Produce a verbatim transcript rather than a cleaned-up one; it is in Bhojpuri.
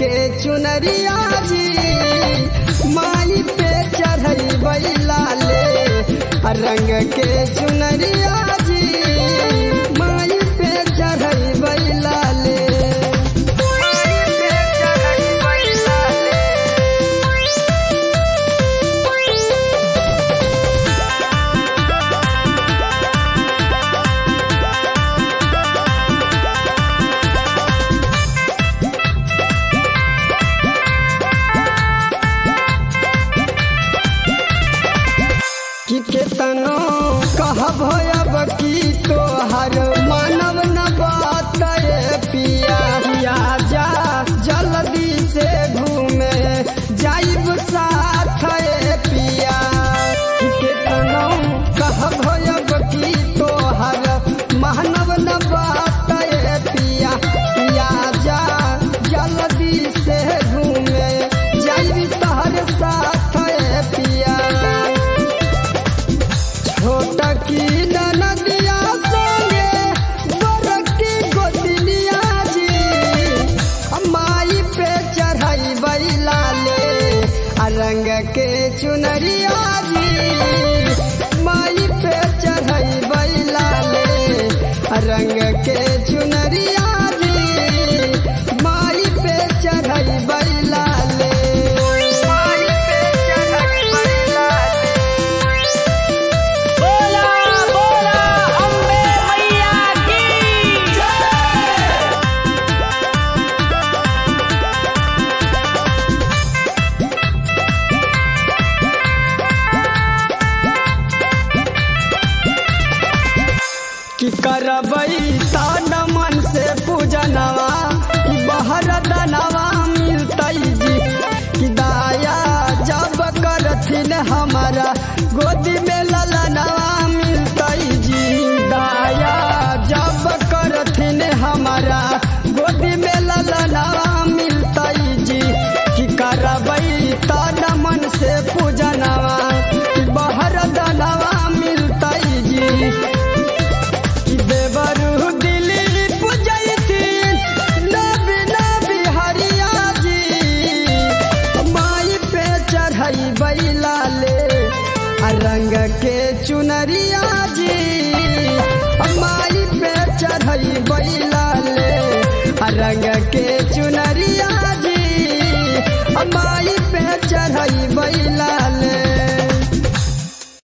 के चुनरिया जी माई पे चढ़ई बैला ले। रंग के चुनरिया जी माई पे चढ़ई बैला ले। केतनो कहब अब की तोहर मानव न बात पिया जा जल्दी से घूमे जाइब साथ पिया। केतनो कहब अब की तोहर मानव न बात पिया पिया जा जल्दी से घूमे जाइब तोहर साथ पिया। छोटा की नदिया संगे बरकी गोदनिया जी माई पे चढ़ाई बैला ले। रंग के चुनरिया जी माई पे चढ़ाई बैला ले। रंग के चुनरिया जी माई पे चढ़ाई बैला ले। कि करबई तान मन से पूजनवा बहर दनवा मिलतई जी। कि दाया जब करथिन हमारा गोदी में ललनवा मिलतई जी। दाया जब करथिन हमारा गोदी में ललनवा मिलतई जी। कि करबई तान मन से पूजनवा बहर दनवा मिलतई जी। देवरू दिल्ली पूजैती नबी नबी हरिया जी माई पे चढ़ई बैला ले। रंग के चुनरिया जी माई पे चढ़ई बैला ले। रंग के चुनरिया जी माई पे चढ़ई